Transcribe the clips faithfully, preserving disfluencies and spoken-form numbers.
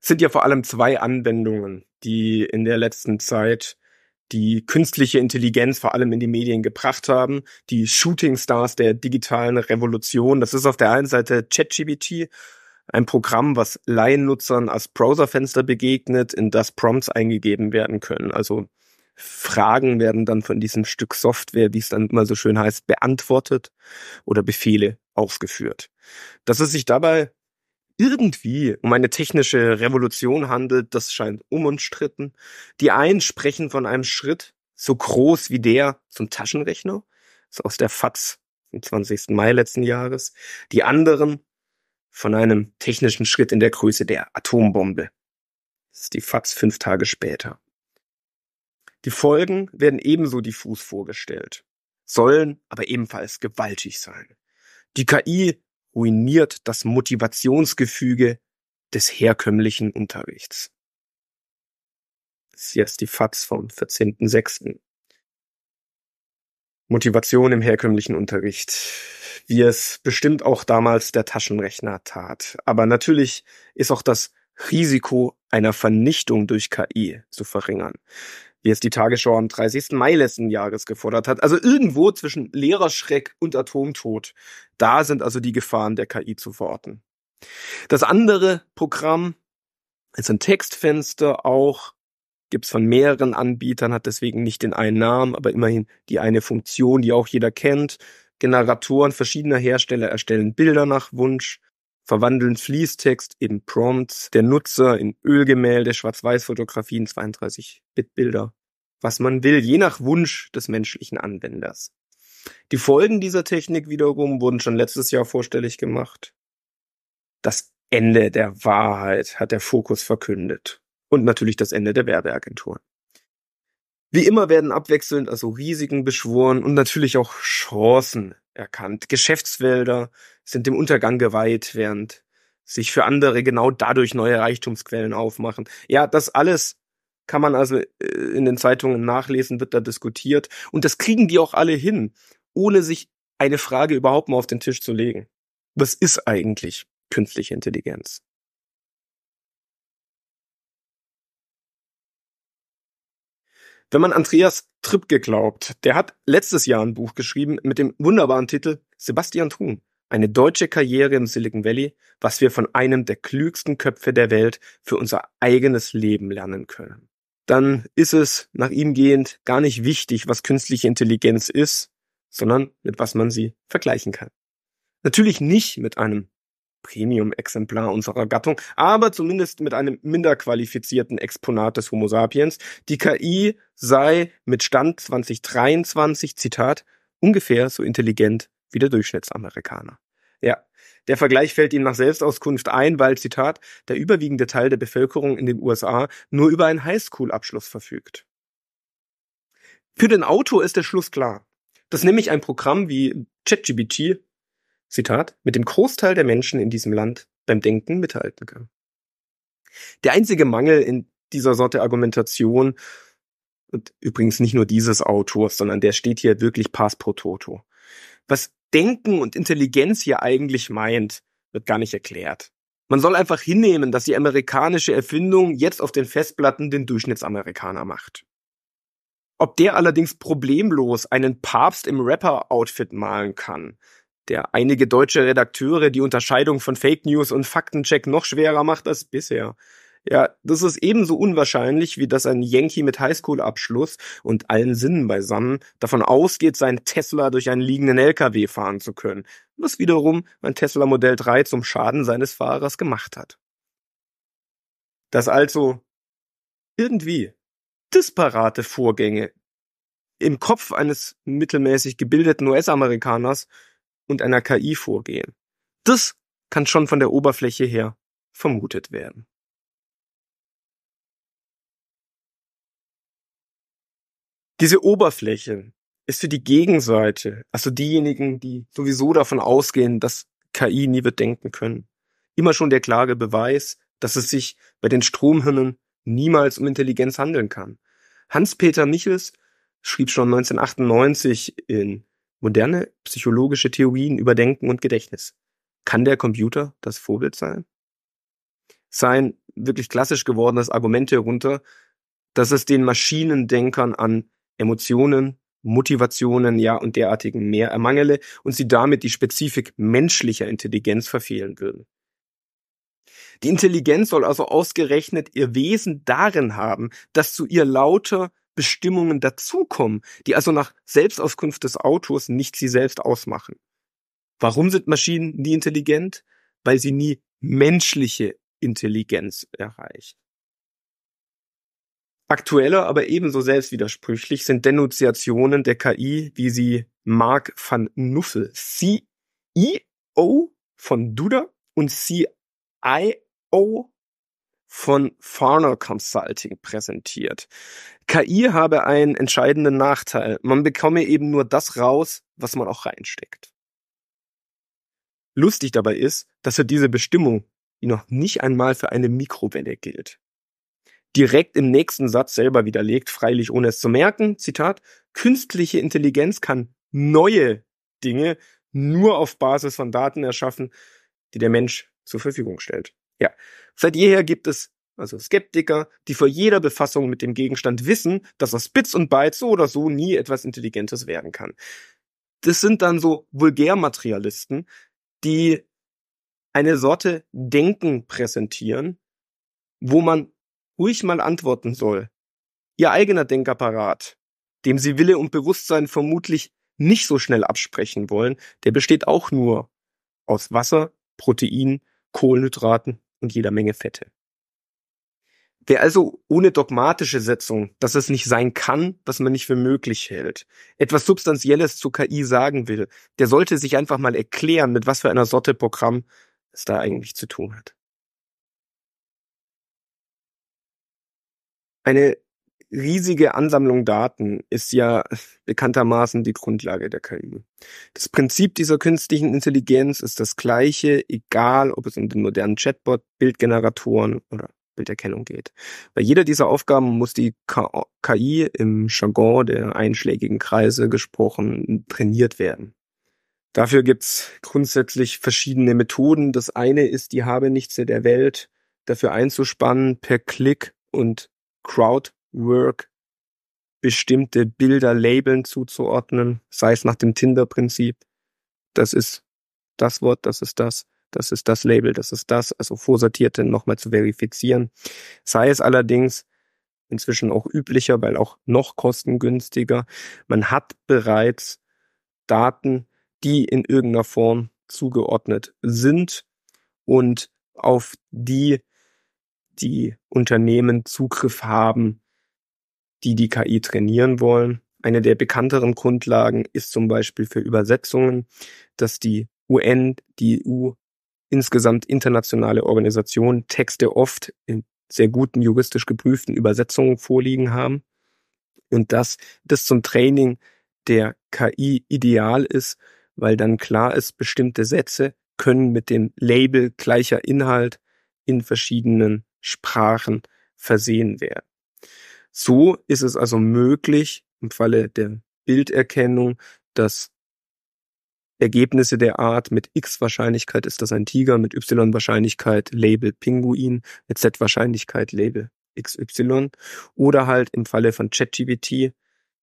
sind ja vor allem zwei Anwendungen, die in der letzten Zeit die künstliche Intelligenz vor allem in die Medien gebracht haben. Die Shooting Stars der digitalen Revolution. Das ist auf der einen Seite ChatGPT, ein Programm, was Laiennutzern als Browserfenster begegnet, in das Prompts eingegeben werden können. Also Fragen werden dann von diesem Stück Software, wie es dann immer so schön heißt, beantwortet oder Befehle ausgeführt. Dass es sich dabei irgendwie um eine technische Revolution handelt, das scheint unumstritten. Die einen sprechen von einem Schritt so groß wie der zum Taschenrechner, das ist aus der F A Z vom zwanzigsten Mai letzten Jahres. Die anderen von einem technischen Schritt in der Größe der Atombombe. Das ist die F A Z fünf Tage später. Die Folgen werden ebenso diffus vorgestellt, sollen aber ebenfalls gewaltig sein. Die K I ruiniert das Motivationsgefüge des herkömmlichen Unterrichts. Das ist jetzt die F A Z vom vierzehnten sechsten Motivation im herkömmlichen Unterricht, wie es bestimmt auch damals der Taschenrechner tat. Aber natürlich ist auch das Risiko einer Vernichtung durch K I zu verringern, wie es die Tagesschau am dreißigsten Mai letzten Jahres gefordert hat. Also irgendwo zwischen Lehrerschreck und Atomtod. Da sind also die Gefahren der K I zu verorten. Das andere Programm ist ein Textfenster, auch gibt's von mehreren Anbietern, hat deswegen nicht den einen Namen, aber immerhin die eine Funktion, die auch jeder kennt. Generatoren verschiedener Hersteller erstellen Bilder nach Wunsch, verwandeln Fließtext in Prompts, der Nutzer in Ölgemälde, Schwarz-Weiß-Fotografien, zweiunddreißig-Bit-Bilder, was man will, je nach Wunsch des menschlichen Anwenders. Die Folgen dieser Technik wiederum wurden schon letztes Jahr vorstellig gemacht. Das Ende der Wahrheit hat der Fokus verkündet. Und natürlich das Ende der Werbeagenturen. Wie immer werden abwechselnd also Risiken beschworen und natürlich auch Chancen erkannt. Geschäftsfelder sind dem Untergang geweiht, während sich für andere genau dadurch neue Reichtumsquellen aufmachen. Ja, das alles kann man also in den Zeitungen nachlesen, wird da diskutiert. Und das kriegen die auch alle hin, ohne sich eine Frage überhaupt mal auf den Tisch zu legen. Was ist eigentlich künstliche Intelligenz? Wenn man Andreas Trübke glaubt, der hat letztes Jahr ein Buch geschrieben mit dem wunderbaren Titel Sebastian Thrun. Eine deutsche Karriere im Silicon Valley, was wir von einem der klügsten Köpfe der Welt für unser eigenes Leben lernen können. Dann ist es nach ihm gehend gar nicht wichtig, was künstliche Intelligenz ist, sondern mit was man sie vergleichen kann. Natürlich nicht mit einem Premium-Exemplar unserer Gattung, aber zumindest mit einem minder qualifizierten Exponat des Homo sapiens. Die K I sei mit Stand zwanzig dreiundzwanzig, Zitat, ungefähr so intelligent wie der Durchschnittsamerikaner. Ja, der Vergleich fällt ihm nach Selbstauskunft ein, weil, Zitat, der überwiegende Teil der Bevölkerung in den U S A nur über einen Highschool-Abschluss verfügt. Für den Autor ist der Schluss klar, dass nämlich ein Programm wie ChatGPT, Zitat, mit dem Großteil der Menschen in diesem Land beim Denken mithalten kann. Der einzige Mangel in dieser Sorte Argumentation, und übrigens nicht nur dieses Autors, sondern der steht hier wirklich pass pro toto. Was Denken und Intelligenz hier eigentlich meint, wird gar nicht erklärt. Man soll einfach hinnehmen, dass die amerikanische Erfindung jetzt auf den Festplatten den Durchschnittsamerikaner macht. Ob der allerdings problemlos einen Papst im Rapper-Outfit malen kann, der einige deutsche Redakteure die Unterscheidung von Fake News und Faktencheck noch schwerer macht als bisher. Ja, das ist ebenso unwahrscheinlich, wie dass ein Yankee mit Highschool-Abschluss und allen Sinnen beisammen davon ausgeht, seinen Tesla durch einen liegenden L K W fahren zu können, was wiederum ein Tesla Modell drei zum Schaden seines Fahrers gemacht hat. Dass also irgendwie disparate Vorgänge im Kopf eines mittelmäßig gebildeten U S-Amerikaners und einer K I vorgehen. Das kann schon von der Oberfläche her vermutet werden. Diese Oberfläche ist für die Gegenseite, also diejenigen, die sowieso davon ausgehen, dass K I nie wird denken können, immer schon der klare Beweis, dass es sich bei den Stromhirnen niemals um Intelligenz handeln kann. Hans-Peter Michels schrieb schon neunzehnhundertachtundneunzig in Moderne psychologische Theorien über Denken und Gedächtnis. Kann der Computer das Vorbild sein? Sein wirklich klassisch gewordenes Argument herunter, dass es den Maschinendenkern an Emotionen, Motivationen, ja, und derartigen mehr ermangele und sie damit die Spezifik menschlicher Intelligenz verfehlen würden. Die Intelligenz soll also ausgerechnet ihr Wesen darin haben, dass zu ihr lauter Bestimmungen dazukommen, die also nach Selbstauskunft des Autors nicht sie selbst ausmachen. Warum sind Maschinen nie intelligent? Weil sie nie menschliche Intelligenz erreichen. Aktueller, aber ebenso selbstwidersprüchlich sind Denunziationen der K I, wie sie Mark van Nuffel, C E O von Duda und C I O von Farner Consulting präsentiert. K I habe einen entscheidenden Nachteil. Man bekomme eben nur das raus, was man auch reinsteckt. Lustig dabei ist, dass er diese Bestimmung, die noch nicht einmal für eine Mikrowelle gilt, direkt im nächsten Satz selber widerlegt, freilich ohne es zu merken. Zitat: Künstliche Intelligenz kann neue Dinge nur auf Basis von Daten erschaffen, die der Mensch zur Verfügung stellt. Ja, seit jeher gibt es also Skeptiker, die vor jeder Befassung mit dem Gegenstand wissen, dass aus Bits und Bytes so oder so nie etwas Intelligentes werden kann. Das sind dann so Vulgärmaterialisten, die eine Sorte Denken präsentieren, wo man ruhig mal antworten soll. Ihr eigener Denkapparat, dem sie Wille und Bewusstsein vermutlich nicht so schnell absprechen wollen, der besteht auch nur aus Wasser, Protein, Kohlenhydraten und jeder Menge Fette. Wer also ohne dogmatische Setzung, dass es nicht sein kann, was man nicht für möglich hält, etwas Substanzielles zur K I sagen will, der sollte sich einfach mal erklären, mit was für einer Sorte Programm es da eigentlich zu tun hat. Eine riesige Ansammlung Daten ist ja bekanntermaßen die Grundlage der K I. Das Prinzip dieser künstlichen Intelligenz ist das gleiche, egal ob es um den modernen Chatbot, Bildgeneratoren oder Bilderkennung geht. Bei jeder dieser Aufgaben muss die K I im Jargon der einschlägigen Kreise gesprochen trainiert werden. Dafür gibt's grundsätzlich verschiedene Methoden. Das eine ist, die Habenichtse der Welt dafür einzuspannen, per Klick und Crowdwork bestimmte Bilder Labeln zuzuordnen, sei es nach dem Tinder-Prinzip. Das ist das Wort, das ist das, das ist das Label, das ist das, also vorsortierte nochmal zu verifizieren. Sei es allerdings inzwischen auch üblicher, weil auch noch kostengünstiger. Man hat bereits Daten, die in irgendeiner Form zugeordnet sind und auf die die Unternehmen Zugriff haben, die die K I trainieren wollen. Eine der bekannteren Grundlagen ist zum Beispiel für Übersetzungen, dass die U N, die E U, insgesamt internationale Organisationen Texte oft in sehr guten, juristisch geprüften Übersetzungen vorliegen haben und dass das zum Training der K I ideal ist, weil dann klar ist, bestimmte Sätze können mit dem Label gleicher Inhalt in verschiedenen Sprachen versehen werden. So ist es also möglich, im Falle der Bilderkennung, dass Ergebnisse der Art mit X-Wahrscheinlichkeit ist das ein Tiger, mit Y-Wahrscheinlichkeit Label Pinguin, mit Z-Wahrscheinlichkeit Label X Y oder halt im Falle von ChatGPT,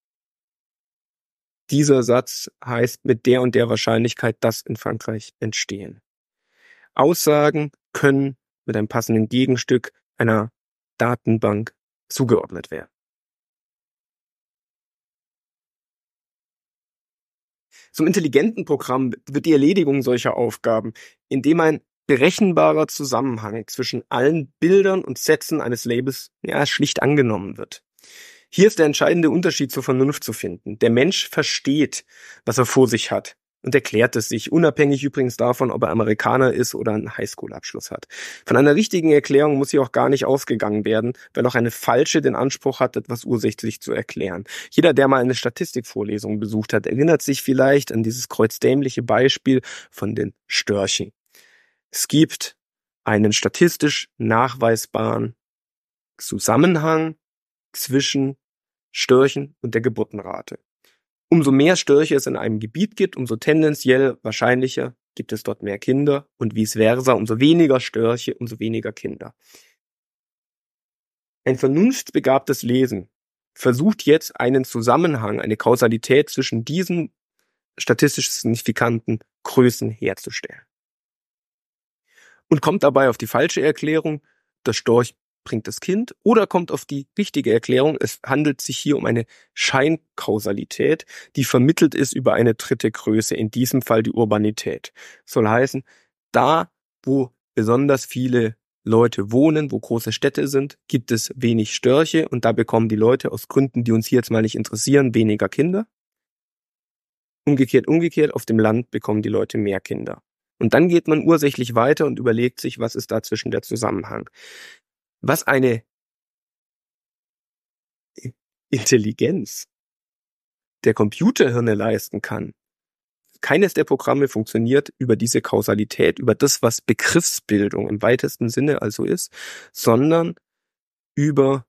dieser Satz heißt mit der und der Wahrscheinlichkeit das in Frankreich entstehen. Aussagen können mit einem passenden Gegenstück einer Datenbank zugeordnet werden. Zum intelligenten Programm wird die Erledigung solcher Aufgaben, indem ein berechenbarer Zusammenhang zwischen allen Bildern und Sätzen eines Labels ja, schlicht angenommen wird. Hier ist der entscheidende Unterschied zur Vernunft zu finden. Der Mensch versteht, was er vor sich hat und erklärt es sich, unabhängig übrigens davon, ob er Amerikaner ist oder einen Highschool-Abschluss hat. Von einer richtigen Erklärung muss hier auch gar nicht ausgegangen werden, weil auch eine falsche den Anspruch hat, etwas ursächlich zu erklären. Jeder, der mal eine Statistikvorlesung besucht hat, erinnert sich vielleicht an dieses kreuzdämliche Beispiel von den Störchen. Es gibt einen statistisch nachweisbaren Zusammenhang zwischen Störchen und der Geburtenrate. Umso mehr Störche es in einem Gebiet gibt, umso tendenziell wahrscheinlicher gibt es dort mehr Kinder und vice versa. Umso weniger Störche, umso weniger Kinder. Ein vernunftbegabtes Lesen versucht jetzt einen Zusammenhang, eine Kausalität zwischen diesen statistisch signifikanten Größen herzustellen. Und kommt dabei auf die falsche Erklärung, der Storch bringt das Kind, oder kommt auf die richtige Erklärung, es handelt sich hier um eine Scheinkausalität, die vermittelt ist über eine dritte Größe, in diesem Fall die Urbanität. Soll heißen, da, wo besonders viele Leute wohnen, wo große Städte sind, gibt es wenig Störche und da bekommen die Leute aus Gründen, die uns hier jetzt mal nicht interessieren, weniger Kinder. Umgekehrt, umgekehrt, auf dem Land bekommen die Leute mehr Kinder. Und dann geht man ursächlich weiter und überlegt sich, was ist da zwischen der Zusammenhang. Was eine Intelligenz der Computerhirne leisten kann. Keines der Programme funktioniert über diese Kausalität, über das, was Begriffsbildung im weitesten Sinne also ist, sondern über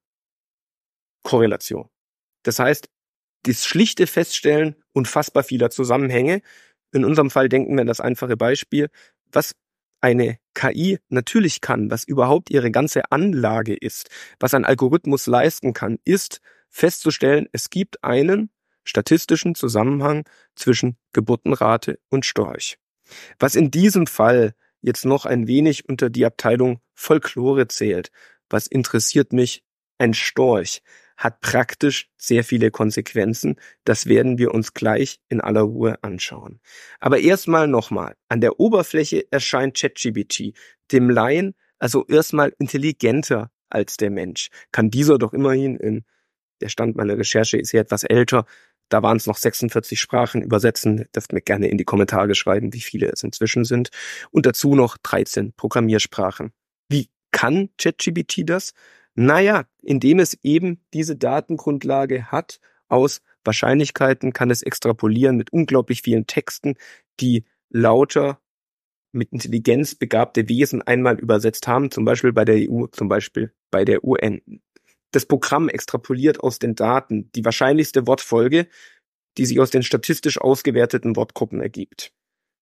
Korrelation. Das heißt, das schlichte Feststellen unfassbar vieler Zusammenhänge. In unserem Fall denken wir an das einfache Beispiel, was eine K I natürlich kann, was überhaupt ihre ganze Anlage ist, was ein Algorithmus leisten kann, ist festzustellen, es gibt einen statistischen Zusammenhang zwischen Geburtenrate und Storch. Was in diesem Fall jetzt noch ein wenig unter die Abteilung Folklore zählt, was interessiert mich? Ein Storch hat praktisch sehr viele Konsequenzen. Das werden wir uns gleich in aller Ruhe anschauen. Aber erstmal nochmal. An der Oberfläche erscheint ChatGPT dem Laien also erstmal intelligenter als der Mensch. Kann dieser doch immerhin in, der Stand meiner Recherche ist ja etwas älter, da waren es noch sechsundvierzig Sprachen übersetzen. Dürft mir gerne in die Kommentare schreiben, wie viele es inzwischen sind. Und dazu noch dreizehn Programmiersprachen. Wie kann ChatGPT das? Naja, indem es eben diese Datengrundlage hat, aus Wahrscheinlichkeiten kann es extrapolieren mit unglaublich vielen Texten, die lauter mit Intelligenz begabte Wesen einmal übersetzt haben, zum Beispiel bei der E U, zum Beispiel bei der U N. Das Programm extrapoliert aus den Daten die wahrscheinlichste Wortfolge, die sich aus den statistisch ausgewerteten Wortgruppen ergibt.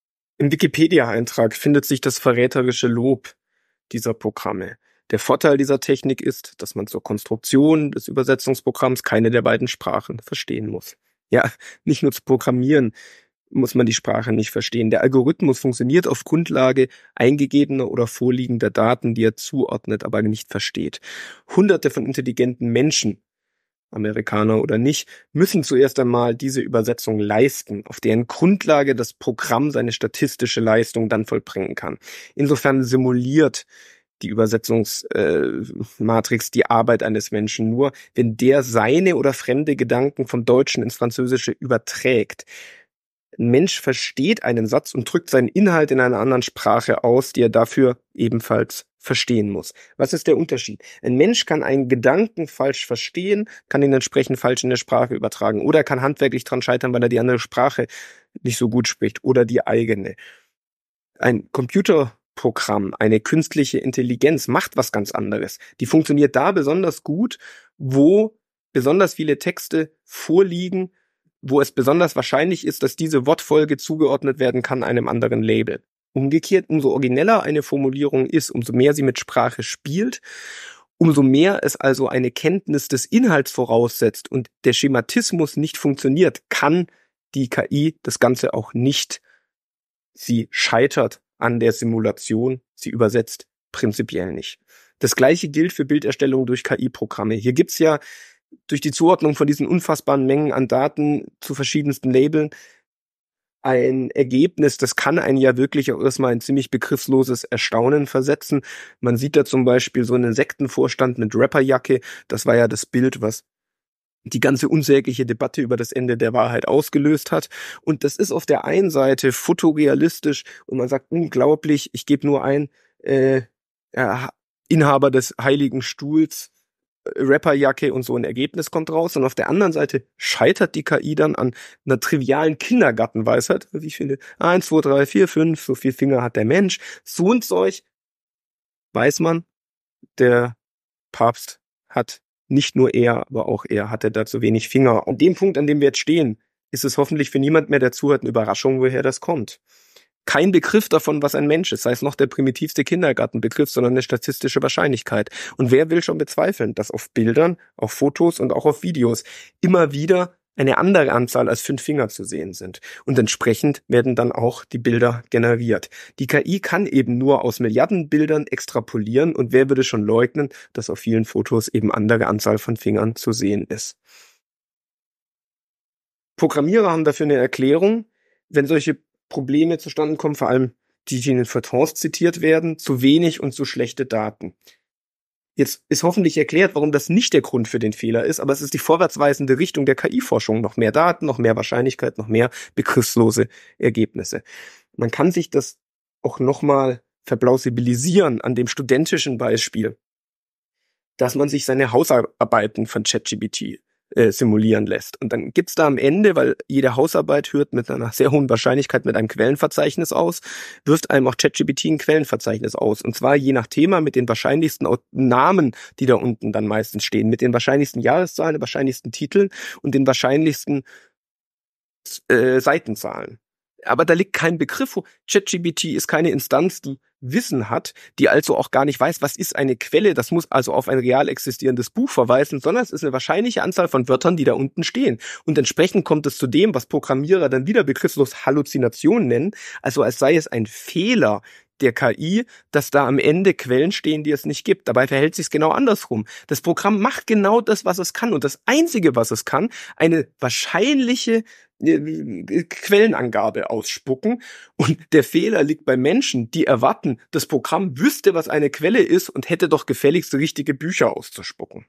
Im Wikipedia-Eintrag findet sich das verräterische Lob dieser Programme. Der Vorteil dieser Technik ist, dass man zur Konstruktion des Übersetzungsprogramms keine der beiden Sprachen verstehen muss. Ja, nicht nur zu programmieren muss man die Sprache nicht verstehen. Der Algorithmus funktioniert auf Grundlage eingegebener oder vorliegender Daten, die er zuordnet, aber nicht versteht. Hunderte von intelligenten Menschen, Amerikaner oder nicht, müssen zuerst einmal diese Übersetzung leisten, auf deren Grundlage das Programm seine statistische Leistung dann vollbringen kann. Insofern simuliert die Übersetzungsmatrix äh, die Arbeit eines Menschen nur, wenn der seine oder fremde Gedanken vom Deutschen ins Französische überträgt. Ein Mensch versteht einen Satz und drückt seinen Inhalt in einer anderen Sprache aus, die er dafür ebenfalls verstehen muss. Was ist der Unterschied? Ein Mensch kann einen Gedanken falsch verstehen, kann ihn entsprechend falsch in der Sprache übertragen oder kann handwerklich dran scheitern, weil er die andere Sprache nicht so gut spricht oder die eigene. Ein Computerprogramm, eine künstliche Intelligenz macht was ganz anderes. Die funktioniert da besonders gut, wo besonders viele Texte vorliegen, wo es besonders wahrscheinlich ist, dass diese Wortfolge zugeordnet werden kann einem anderen Label. Umgekehrt, umso origineller eine Formulierung ist, umso mehr sie mit Sprache spielt, umso mehr es also eine Kenntnis des Inhalts voraussetzt und der Schematismus nicht funktioniert, kann die K I das Ganze auch nicht. Sie scheitert an der Simulation, sie übersetzt prinzipiell nicht. Das Gleiche gilt für Bilderstellung durch K I-Programme. Hier gibt's ja durch die Zuordnung von diesen unfassbaren Mengen an Daten zu verschiedensten Labeln ein Ergebnis, das kann einen ja wirklich auch erstmal ein ziemlich begriffsloses Erstaunen versetzen. Man sieht da zum Beispiel so einen Sektenvorstand mit Rapperjacke. Das war ja das Bild, was die ganze unsägliche Debatte über das Ende der Wahrheit ausgelöst hat. Und das ist auf der einen Seite fotorealistisch und man sagt, unglaublich, ich gebe nur ein, äh, ja, Inhaber des Heiligen Stuhls, Rapperjacke und so ein Ergebnis kommt raus. Und auf der anderen Seite scheitert die K I dann an einer trivialen Kindergartenweisheit. Wie viele? Eins, zwei, drei, vier, fünf, so viel Finger hat der Mensch. So ein Zeug weiß man, der Papst hat nicht nur er, aber auch er hatte da zu wenig Finger. An dem Punkt, an dem wir jetzt stehen, ist es hoffentlich für niemand mehr, der zuhört, eine Überraschung, woher das kommt. kein Begriff davon, was ein Mensch ist, sei es noch der primitivste Kindergartenbegriff, sondern eine statistische Wahrscheinlichkeit. Und wer will schon bezweifeln, dass auf Bildern, auf Fotos und auch auf Videos immer wieder eine andere Anzahl als fünf Finger zu sehen sind. Und entsprechend werden dann auch die Bilder generiert. Die K I kann eben nur aus Milliarden Bildern extrapolieren und wer würde schon leugnen, dass auf vielen Fotos eben andere Anzahl von Fingern zu sehen ist. Programmierer haben dafür eine Erklärung, wenn solche Probleme zustande kommen, vor allem die, die in den Feuilletons zitiert werden, zu wenig und zu schlechte Daten. Jetzt ist hoffentlich erklärt, warum das nicht der Grund für den Fehler ist, aber es ist die vorwärtsweisende Richtung der K I-Forschung. Noch mehr Daten, noch mehr Wahrscheinlichkeit, noch mehr begriffslose Ergebnisse. Man kann sich das auch nochmal verplausibilisieren an dem studentischen Beispiel, dass man sich seine Hausarbeiten von ChatGPT äh, simulieren lässt. Und dann gibt's da am Ende, weil jede Hausarbeit hört mit einer sehr hohen Wahrscheinlichkeit mit einem Quellenverzeichnis aus, wirft einem auch ChatGPT ein Quellenverzeichnis aus. Und zwar je nach Thema mit den wahrscheinlichsten Namen, die da unten dann meistens stehen, mit den wahrscheinlichsten Jahreszahlen, den wahrscheinlichsten Titeln und den wahrscheinlichsten äh, Seitenzahlen. Aber da liegt kein Begriff vor. ChatGPT ist keine Instanz, die Wissen hat, die also auch gar nicht weiß, was ist eine Quelle. Das muss also auf ein real existierendes Buch verweisen, sondern es ist eine wahrscheinliche Anzahl von Wörtern, die da unten stehen. Und entsprechend kommt es zu dem, was Programmierer dann wieder begriffslos Halluzination nennen, also als sei es ein Fehler der K I, dass da am Ende Quellen stehen, die es nicht gibt. Dabei verhält sich es genau andersrum. Das Programm macht genau das, was es kann. Und das Einzige, was es kann, eine wahrscheinliche Quellenangabe ausspucken. Und der Fehler liegt bei Menschen, die erwarten, das Programm wüsste, was eine Quelle ist und hätte doch gefälligst richtige Bücher auszuspucken.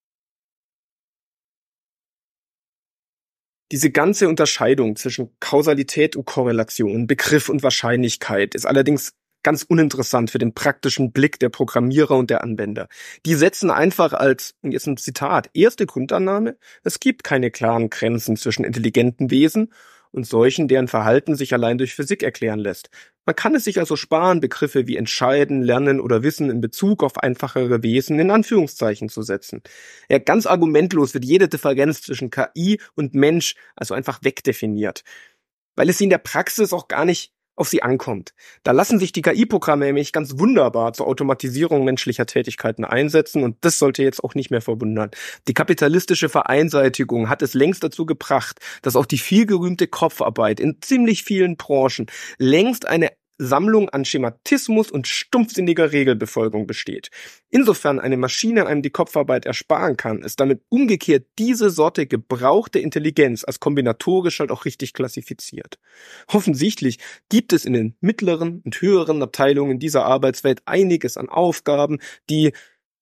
Diese ganze Unterscheidung zwischen Kausalität und Korrelation, Begriff und Wahrscheinlichkeit ist allerdings ganz uninteressant für den praktischen Blick der Programmierer und der Anwender. Die setzen einfach als, und jetzt ein Zitat, erste Grundannahme, es gibt keine klaren Grenzen zwischen intelligenten Wesen und solchen, deren Verhalten sich allein durch Physik erklären lässt. Man kann es sich also sparen, Begriffe wie entscheiden, lernen oder wissen in Bezug auf einfachere Wesen in Anführungszeichen zu setzen. Ja, ganz argumentlos wird jede Differenz zwischen K I und Mensch also einfach wegdefiniert, weil es sie in der Praxis auch gar nicht auf sie ankommt. Da lassen sich die K I-Programme nämlich ganz wunderbar zur Automatisierung menschlicher Tätigkeiten einsetzen und das sollte jetzt auch nicht mehr verwundern. Die kapitalistische Vereinseitigung hat es längst dazu gebracht, dass auch die vielgerühmte Kopfarbeit in ziemlich vielen Branchen längst eine Sammlung an Schematismus und stumpfsinniger Regelbefolgung besteht. Insofern eine Maschine einem die Kopfarbeit ersparen kann, ist damit umgekehrt diese Sorte gebrauchte Intelligenz als kombinatorisch halt auch richtig klassifiziert. Offensichtlich gibt es in den mittleren und höheren Abteilungen dieser Arbeitswelt einiges an Aufgaben, die,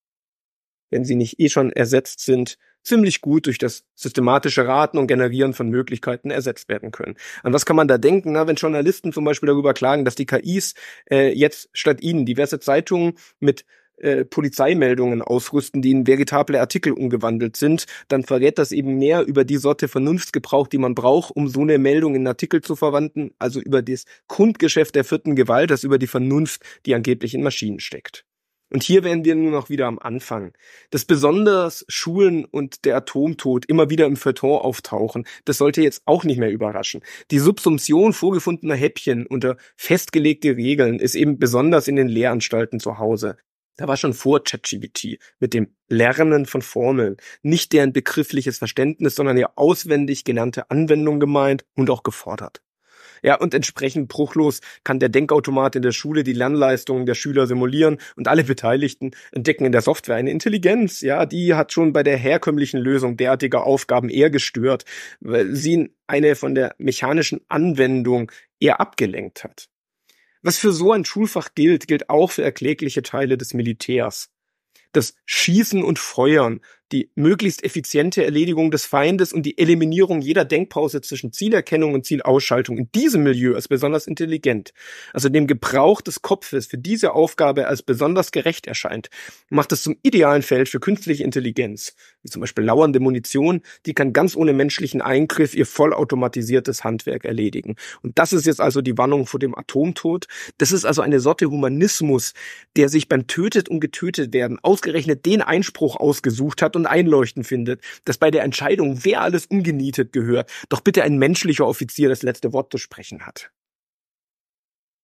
wenn sie nicht eh schon ersetzt sind, ziemlich gut durch das systematische Raten und Generieren von Möglichkeiten ersetzt werden können. An was kann man da denken? Na, wenn Journalisten zum Beispiel darüber klagen, dass die K Is äh, jetzt statt ihnen diverse Zeitungen mit äh, Polizeimeldungen ausrüsten, die in veritable Artikel umgewandelt sind, dann verrät das eben mehr über die Sorte Vernunftsgebrauch, die man braucht, um so eine Meldung in Artikel zu verwandeln, also über das Grundgeschäft der vierten Gewalt, als über die Vernunft, die angeblich in Maschinen steckt. Und hier wären wir nur noch wieder am Anfang. Dass besonders Schulen und der Atomtod immer wieder im Feuilleton auftauchen, das sollte jetzt auch nicht mehr überraschen. Die Subsumption vorgefundener Häppchen unter festgelegte Regeln ist eben besonders in den Lehranstalten zu Hause. Da war schon vor ChatGPT mit dem Lernen von Formeln nicht deren begriffliches Verständnis, sondern ja auswendig gelernte Anwendung gemeint und auch gefordert. Ja, und entsprechend bruchlos kann der Denkautomat in der Schule die Lernleistungen der Schüler simulieren und alle Beteiligten entdecken in der Software eine Intelligenz. Ja, die hat schon bei der herkömmlichen Lösung derartiger Aufgaben eher gestört, weil sie eine von der mechanischen Anwendung eher abgelenkt hat. Was für so ein Schulfach gilt, gilt auch für erklägliche Teile des Militärs. Das Schießen und Feuern, die möglichst effiziente Erledigung des Feindes und die Eliminierung jeder Denkpause zwischen Zielerkennung und Zielausschaltung in diesem Milieu ist besonders intelligent. Also dem Gebrauch des Kopfes für diese Aufgabe als besonders gerecht erscheint, macht es zum idealen Feld für künstliche Intelligenz, wie zum Beispiel lauernde Munition, die kann ganz ohne menschlichen Eingriff ihr vollautomatisiertes Handwerk erledigen. Und das ist jetzt also die Warnung vor dem Atomtod. Das ist also eine Sorte Humanismus, der sich beim Tötet und getötet werden ausgerechnet den Einspruch ausgesucht hat und einleuchten findet, dass bei der Entscheidung, wer alles umgenietet gehört, doch bitte ein menschlicher Offizier das letzte Wort zu sprechen hat.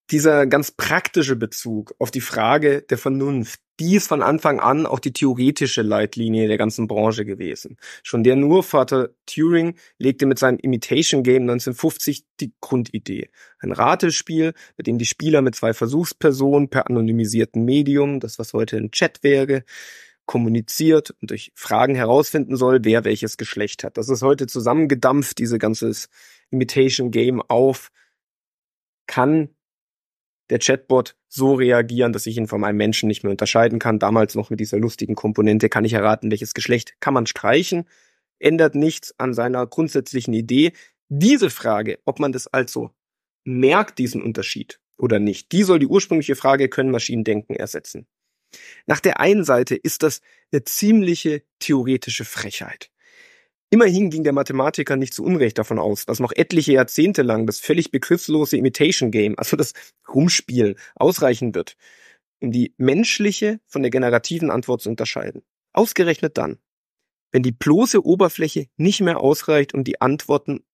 Dieser ganz praktische Bezug auf die Frage der Vernunft, die ist von Anfang an auch die theoretische Leitlinie der ganzen Branche gewesen. Schon der Urvater Turing legte mit seinem Imitation Game neunzehnhundertfünfzig die Grundidee. Ein Ratespiel, bei dem die Spieler mit zwei Versuchspersonen per anonymisierten Medium, das was heute ein Chat wäre, kommuniziert und durch Fragen herausfinden soll, wer welches Geschlecht hat. Das ist heute zusammengedampft, diese ganze Imitation Game auf, kann der Chatbot so reagieren, dass ich ihn von einem Menschen nicht mehr unterscheiden kann. Damals noch mit dieser lustigen Komponente, kann ich erraten, welches Geschlecht, kann man streichen, ändert nichts an seiner grundsätzlichen Idee. Diese Frage, ob man das also merkt, diesen Unterschied oder nicht, die soll die ursprüngliche Frage, können Maschinen denken, ersetzen. Nach der einen Seite ist das eine ziemliche theoretische Frechheit. Immerhin ging der Mathematiker nicht zu Unrecht davon aus, dass noch etliche Jahrzehnte lang das völlig begriffslose Imitation Game, also das Rumspielen, ausreichen wird, um die menschliche von der generativen Antwort zu unterscheiden. Ausgerechnet dann, wenn die bloße Oberfläche nicht mehr ausreicht, um die Antworten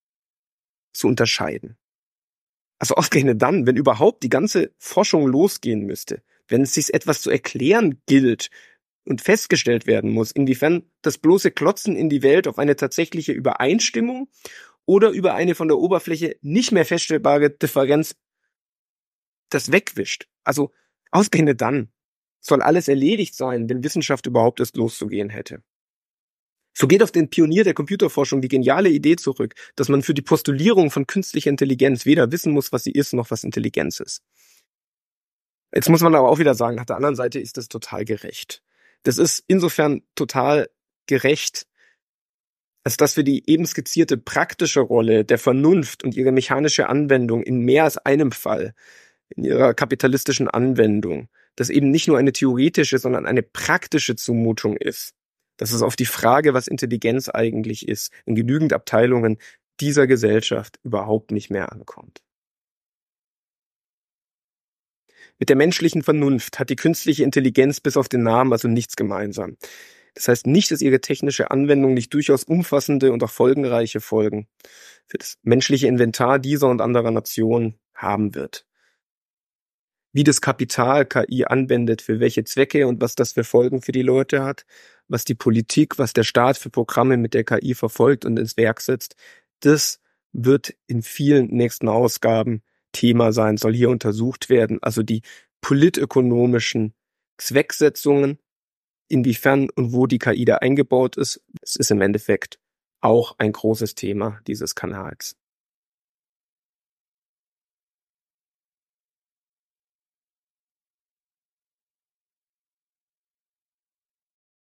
zu unterscheiden. Also ausgerechnet dann, wenn überhaupt die ganze Forschung losgehen müsste, wenn es sich etwas zu erklären gilt, und festgestellt werden muss, inwiefern das bloße Klotzen in die Welt auf eine tatsächliche Übereinstimmung oder über eine von der Oberfläche nicht mehr feststellbare Differenz das wegwischt. Also ausgerechnet dann soll alles erledigt sein, wenn Wissenschaft überhaupt erst loszugehen hätte. So geht auf den Pionier der Computerforschung die geniale Idee zurück, dass man für die Postulierung von künstlicher Intelligenz weder wissen muss, was sie ist, noch was Intelligenz ist. Jetzt muss man aber auch wieder sagen, auf der anderen Seite ist das total gerecht. Das ist insofern total gerecht, als dass wir die eben skizzierte praktische Rolle der Vernunft und ihre mechanische Anwendung in mehr als einem Fall, in ihrer kapitalistischen Anwendung, das eben nicht nur eine theoretische, sondern eine praktische Zumutung ist. Dass es auf die Frage, was Intelligenz eigentlich ist, in genügend Abteilungen dieser Gesellschaft überhaupt nicht mehr ankommt. Mit der menschlichen Vernunft hat die künstliche Intelligenz bis auf den Namen also nichts gemeinsam. Das heißt nicht, dass ihre technische Anwendung nicht durchaus umfassende und auch folgenreiche Folgen für das menschliche Inventar dieser und anderer Nationen haben wird. Wie das Kapital K I anwendet, für welche Zwecke und was das für Folgen für die Leute hat, was die Politik, was der Staat für Programme mit der K I verfolgt und ins Werk setzt, das wird in vielen nächsten Ausgaben Thema sein, soll hier untersucht werden, also die politökonomischen Zwecksetzungen, inwiefern und wo die K I da eingebaut ist, das ist im Endeffekt auch ein großes Thema dieses Kanals.